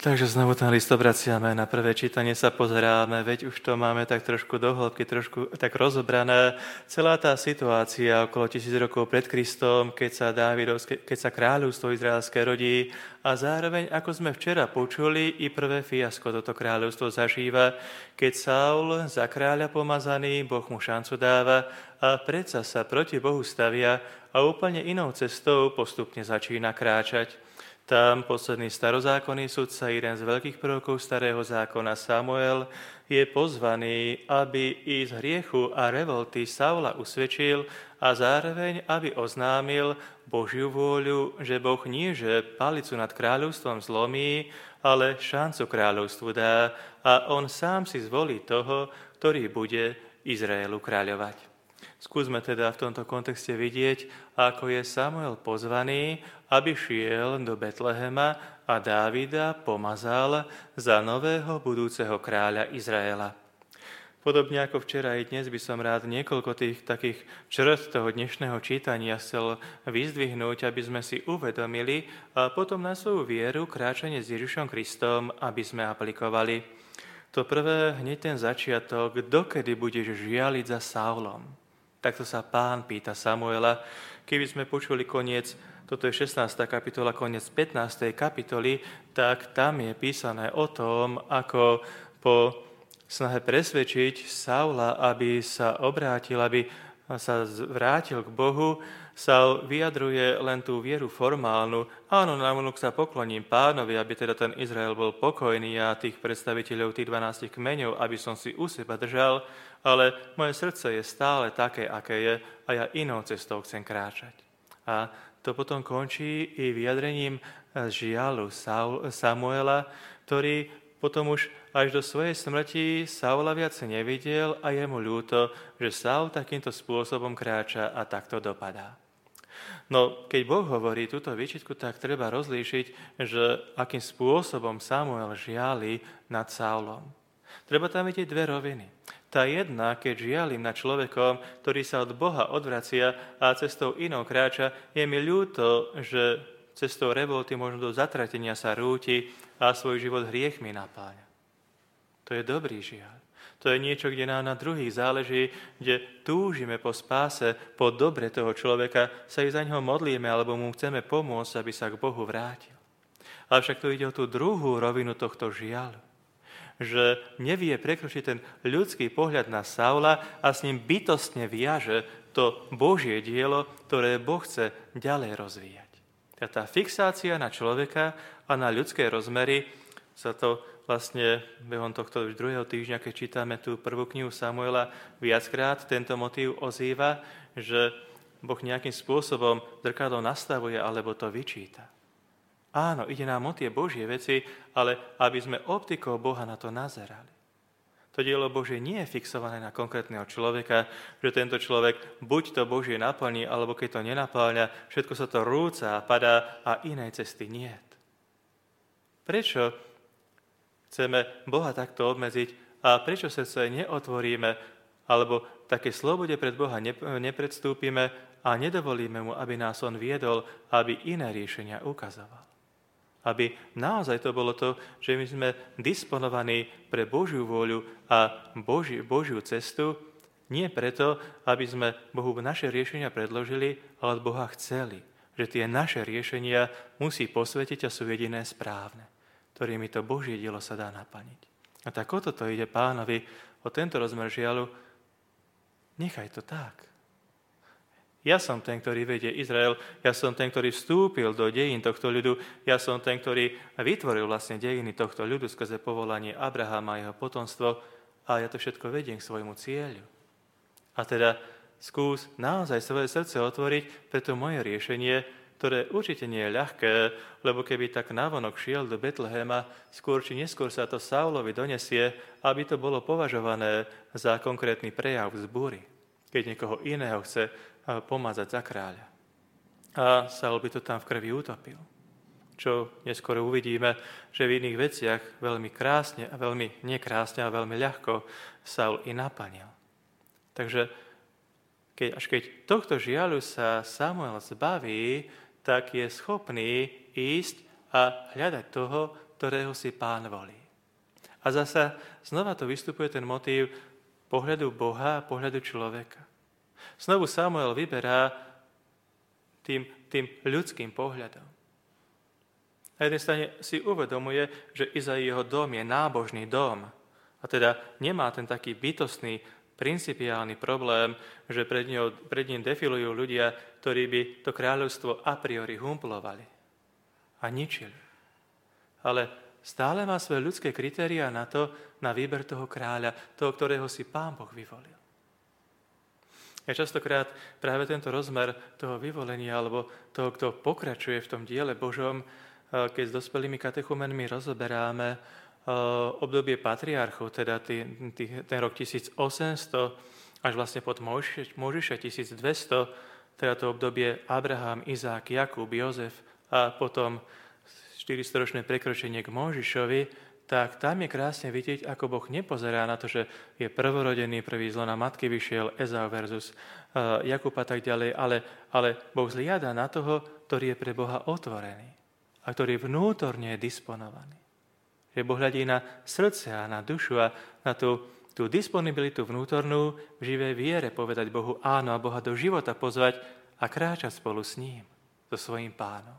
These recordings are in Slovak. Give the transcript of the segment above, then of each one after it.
Takže znovu ten list obraciame, na prvé čítanie sa pozeráme, veď už to máme tak trošku do hĺbky, trošku tak rozobrané. Celá tá situácia okolo 1000 rokov pred Kristom, keď sa kráľovstvo izraelské rodí a zároveň, ako sme včera počuli, i prvé fiasko toto kráľovstvo zažíva, keď Saul za kráľa pomazaný, Boh mu šancu dáva a predsa sa proti Bohu stavia a úplne inou cestou postupne začína kráčať. Tam posledný starozákonný sudca, jeden z veľkých prorokov starého zákona Samuel, je pozvaný, aby i z hriechu a revolty Saula usvedčil a zároveň, aby oznámil Božiu vôľu, že Boh nie, že palicu nad kráľovstvom zlomí, ale šancu kráľovstvu dá a on sám si zvolí toho, ktorý bude Izraelu kráľovať. Skúsme teda v tomto kontexte vidieť, ako je Samuel pozvaný, aby šiel do Betlehema a Dávida pomazal za nového budúceho kráľa Izraela. Podobne ako včera i dnes by som rád niekoľko tých takých črt toho dnešného čítania chcel vyzdvihnúť, aby sme si uvedomili a potom na svoju vieru kráčanie s Ježišom Kristom, aby sme aplikovali. To prvé, hneď ten začiatok, dokedy budeš žialiť za Saulom. Takto sa Pán pýta Samuela. Keby sme počuli koniec, toto je 16. kapitola, koniec 15. kapitoly, tak tam je písané o tom, ako po snahe presvedčiť Saula, aby sa obrátil, aby sa vrátil k Bohu, Saul vyjadruje len tú vieru formálnu. Áno, navonok sa pokloním Pánovi, aby teda ten Izrael bol pokojný a tých predstaviteľov, tých 12 kmeňov, aby som si u seba držal, ale moje srdce je stále také, aké je a ja inou cestou chcem kráčať. A to potom končí i vyjadrením žialu Samuela, ktorý potom už až do svojej smrti Saula viac nevidel a je mu ľúto, že Saul takýmto spôsobom kráča a takto dopadá. No, keď Boh hovorí túto výčitku, tak treba rozlíšiť, že akým spôsobom Samuel žiali nad Saulom. Treba tam vidieť dve roviny. Tá jedna, keď žialim nad človekom, ktorý sa od Boha odvracia a cestou inou kráča, je mi ľúto, že cestou revolty možno do zatratenia sa rúti a svoj život hriechmi napáňa. To je dobrý žiaľ. To je niečo, kde nám na druhých záleží, kde túžime po spáse, po dobre toho človeka, sa i za ňoho modlíme alebo mu chceme pomôcť, aby sa k Bohu vrátil. Avšak tu ide o tú druhú rovinu tohto žiaľu, že nevie prekročiť ten ľudský pohľad na Saula a s ním bytostne viaže to Božie dielo, ktoré Boh chce ďalej rozvíjať. A tá fixácia na človeka a na ľudské rozmery sa to vlastne behom tohto už druhého týždňa, keď čítame tú prvú knihu Samuela, viackrát tento motív ozýva, že Boh nejakým spôsobom zrkadlo nastavuje alebo to vyčíta. Áno, ide nám o tie Božie veci, ale aby sme optikou Boha na to nazerali. To dielo Božie nie je fixované na konkrétneho človeka, že tento človek buď to Božie naplní, alebo keď to nenaplňa, všetko sa to rúca a padá a inej cesty niet. Prečo chceme Boha takto obmedziť a prečo srdce neotvoríme alebo také slobode pred Boha nepredstúpime a nedovolíme mu, aby nás on viedol, aby iné riešenia ukazoval. Aby naozaj to bolo to, že my sme disponovaní pre Božiu vôľu a Božiu cestu, nie preto, aby sme Bohu naše riešenia predložili, ale od Boha chceli, že tie naše riešenia musí posvetiť a sú jediné správne, ktorými to Božie dielo sa dá naplniť. A tak o toto ide Pánovi, o tento rozmer žiaľu, nechaj to tak. Ja som ten, ktorý vedie Izrael, ja som ten, ktorý vstúpil do dejín tohto ľudu, ja som ten, ktorý vytvoril vlastne dejiny tohto ľudu skrze povolanie Abrahama a jeho potomstvo a ja to všetko vediem k svojmu cieľu. A teda skús naozaj svoje srdce otvoriť pre to moje riešenie, ktoré určite nie je ľahké, lebo keby tak navonok šiel do Betlehema, skôr či neskôr sa to Saulovi donesie, aby to bolo považované za konkrétny prejav vzbúry, keď niekoho iného chce pomazať za kráľa. A Saul by to tam v krvi utopil. Čo neskôr uvidíme, že v iných veciach veľmi krásne a veľmi nekrásne a veľmi ľahko Saul i naplnil. Takže až keď tohto žiaľu sa Samuel zbaví, tak je schopný ísť a hľadať toho, ktorého si Pán volí. A zasa znova to vystupuje ten motív pohľadu Boha a pohľadu človeka. Znovu Samuel vyberá tým ľudským pohľadom. Na jednej strane si uvedomuje, že Izaijeho dom je nábožný dom. A teda nemá ten taký bytostný, principiálny problém, že pred ním defilujú ľudia, ktorí by to kráľovstvo a priori humplovali a ničili. Ale stále má svoje ľudské kritériá na výber toho kráľa, toho, ktorého si Pán Boh vyvolil. Ja častokrát práve tento rozmer toho vyvolenia alebo toho, kto pokračuje v tom diele Božom, keď s dospelými katechumenmi rozoberáme obdobie patriarchov, teda ten rok 1800 až vlastne pod Mojžiša 1200, teda to obdobie Abraham, Izák, Jakub, Jozef a potom 400-ročné prekročenie k Mojžišovi, tak tam je krásne vidieť, ako Boh nepozerá na to, že je prvorodený, prvý z lona matky vyšiel, Ezau versus Jakub a tak ďalej, ale Boh zliada na toho, ktorý je pre Boha otvorený a ktorý vnútorne je disponovaný. Že Boh hľadí na srdce a na dušu a na tú disponibilitu vnútornú v živej viere povedať Bohu áno a Boha do života pozvať a kráčať spolu s ním, so svojím Pánom.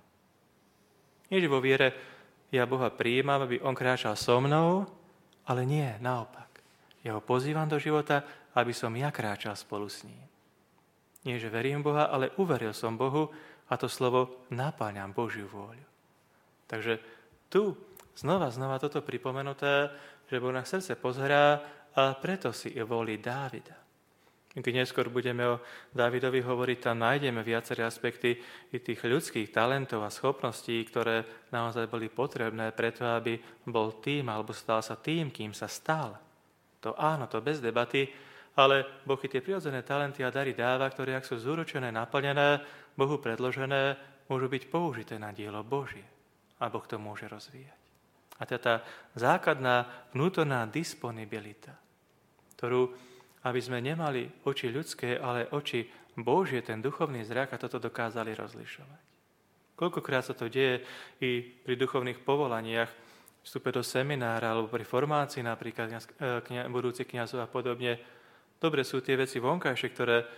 Nie, že vo viere ja Boha prijímam, aby on kráčal so mnou, ale nie, naopak. Ja ho pozývam do života, aby som ja kráčal spolu s ním. Nie, že verím Boha, ale uveril som Bohu a to slovo napáňam Božiu vôľu. Takže tu znova toto pripomenuté, že Boh na srdce pozerá a preto si volí Dávida. Keď neskôr budeme o Dávidovi hovoriť, tam nájdeme viaceré aspekty i tých ľudských talentov a schopností, ktoré naozaj boli potrebné preto, aby bol tým, alebo stal sa tým, kým sa stal. To áno, to bez debaty, ale Boh i tie prirodzené talenty a dary dáva, ktoré, ak sú zúročené, naplnené, Bohu predložené, môžu byť použité na dielo Božie. A Boh to môže rozvíjať. A teda tá základná vnútorná disponibilita, ktorú, aby sme nemali oči ľudské, ale oči Božie, ten duchovný zrak a toto dokázali rozlišovať. Koľkokrát sa to deje i pri duchovných povolaniach, vstupe do seminára alebo pri formácii napríklad budúcich kňazov a podobne. Dobre sú tie veci vonkajšie,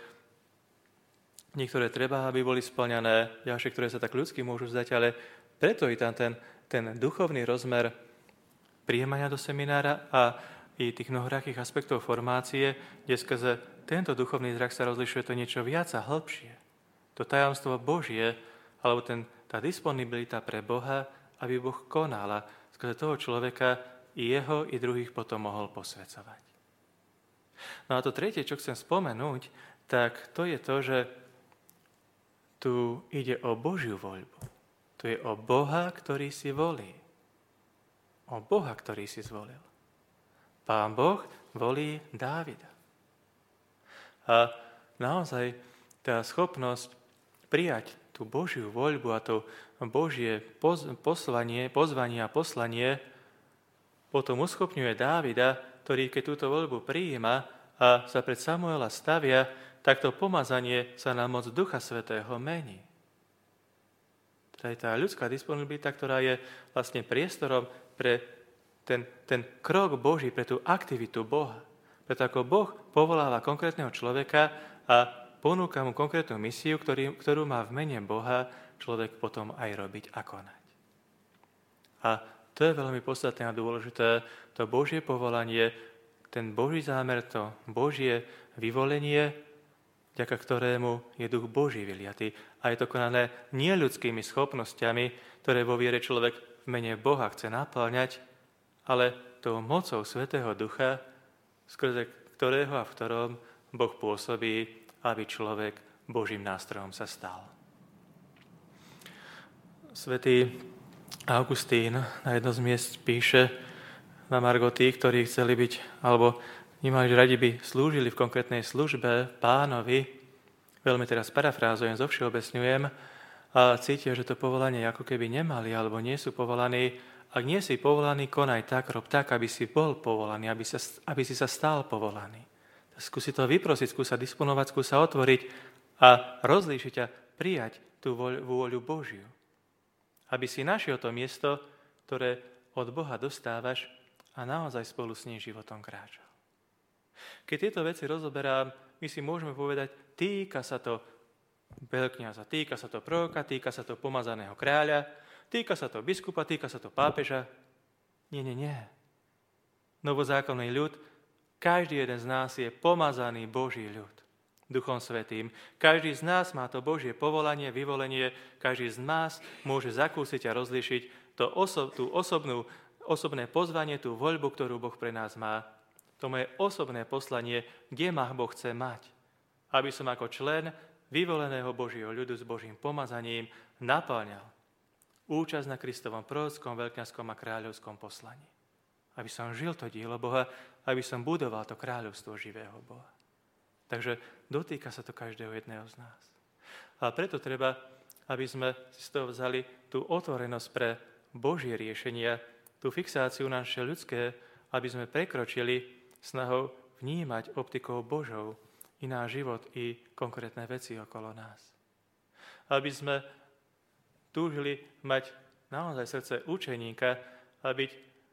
niektoré treba, aby boli splňané, ďalšie, ktoré sa tak ľudsky môžu zdať, ale preto i tam ten duchovný rozmer prijímania do seminára a i tých mnohorakých aspektov formácie, kde skrze tento duchovný zrak sa rozlišuje to niečo viac a hĺbšie. To tajomstvo Božie, alebo tá disponibilita pre Boha, aby Boh konal a skrze toho človeka i jeho, i druhých potom mohol posvedzovať. No a to tretie, čo chcem spomenúť, tak to je to, že tu ide o Božiu voľbu. Tu je o Boha, ktorý si volí. O Boha, ktorý si zvolil. Pán Boh volí Dávida. A naozaj tá schopnosť prijať tú Božiu voľbu a to Božie pozvanie a poslanie potom uschopňuje Dávida, ktorý keď túto voľbu prijíma a sa pred Samuela stavia, tak to pomazanie sa na moc Ducha Svätého mení. To je tá ľudská disponibilita, ktorá je vlastne priestorom pre ten krok Boží, pre tú aktivitu Boha. Preto ako Boh povoláva konkrétneho človeka a ponúka mu konkrétnu misiu, ktorú má v mene Boha človek potom aj robiť a konať. A to je veľmi podstatné a dôležité, to Božie povolanie, ten Boží zámer, to Božie vyvolenie, vďaka ktorému je Duch Boží vyliatý. A je to konané nie ľudskými schopnosťami, ktoré vo viere človek v mene Boha chce naplňať, ale tou mocou Svätého Ducha, skrze ktorého a v ktorom Boh pôsobí, aby človek Božím nástrojom sa stal. Svätý Augustín na jedno z miest píše na margo tých, ktorí chceli byť, alebo nemali radi by slúžili v konkrétnej službe Pánovi, veľmi teraz parafrázujem, zovšeobecňujem, a cítia, že to povolanie ako keby nemali, alebo nie sú povolaní. Ak nie si povolaný, konaj tak, rob tak, aby si bol povolaný, aby si sa stal povolaný. Skúsi to vyprosiť, skúsa disponovať, skúsa otvoriť a rozlíšiť a prijať tú vôľu Božiu. Aby si našiel to miesto, ktoré od Boha dostávaš a naozaj spolu s ním životom kráčal. Keď tieto veci rozoberám, my si môžeme povedať, týka sa to veľkňaza, týka sa to proroka, týka sa to pomazaného kráľa, týka sa to biskupa, týka sa to pápeža. Nie. Novozákonný ľud, každý jeden z nás je pomazaný Boží ľud, Duchom Svätým. Každý z nás má to Božie povolanie, vyvolenie, každý z nás môže zakúsiť a rozlíšiť tú osobné pozvanie, tú voľbu, ktorú Boh pre nás má. To moje osobné poslanie, kde ma Boh chce mať. Aby som ako člen vyvoleného Božieho ľudu s Božím pomazaním naplňal účasť na Kristovom prorockom, veľkňazskom a kráľovskom poslaní. Aby som žil to dielo Boha, aby som budoval to kráľovstvo živého Boha. Takže dotýka sa to každého jedného z nás. A preto treba, aby sme si z toho vzali tú otvorenosť pre Božie riešenia, tú fixáciu naše ľudské, aby sme prekročili snahou vnímať optikou Božou i náš život, i konkrétne veci okolo nás. Aby sme túžili mať naozaj srdce učeníka a byť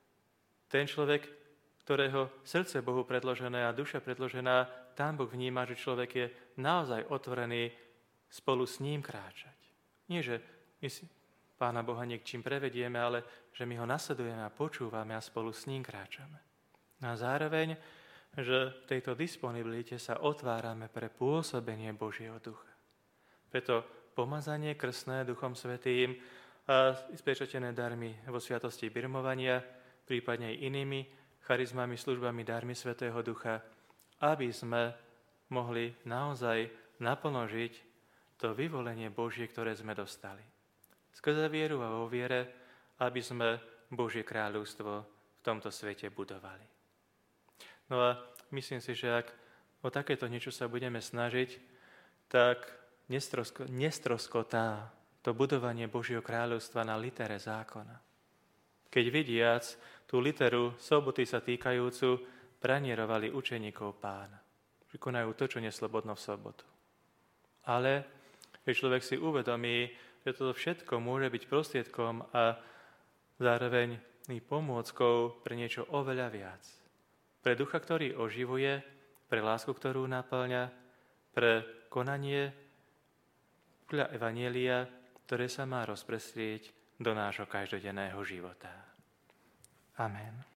ten človek, ktorého srdce Bohu predložené a duša predložená, tam Boh vníma, že človek je naozaj otvorený spolu s ním kráčať. Nie, že my si Pána Boha niekčím prevedieme, ale že my ho nasledujeme a počúvame a spolu s ním kráčame. A zároveň, že v tejto disponibilite sa otvárame pre pôsobenie Božieho ducha. Preto pomazanie krstné Duchom Svätým a spečatené darmi vo sviatosti birmovania, prípadne aj inými charizmami, službami, darmi Svätého Ducha, aby sme mohli naozaj naplno žiť to vyvolenie Božie, ktoré sme dostali. Skrze vieru a vo viere, aby sme Božie kráľovstvo v tomto svete budovali. No a myslím si, že ak o takéto niečo sa budeme snažiť, tak nestroskotá to budovanie Božieho kráľovstva na litere zákona. Keď vidiac tú literu soboty sa týkajúcu, pranierovali učeníkov Pána, že konajú to, čo neslobodno v sobotu. Ale keď človek si uvedomí, že toto všetko môže byť prostriedkom a zároveň i pomôckou pre niečo oveľa viac. Pre ducha, ktorý oživuje, pre lásku, ktorú naplňa, pre konanie podľa evanjelia, ktoré sa má rozprestrieť do nášho každodenného života. Amen.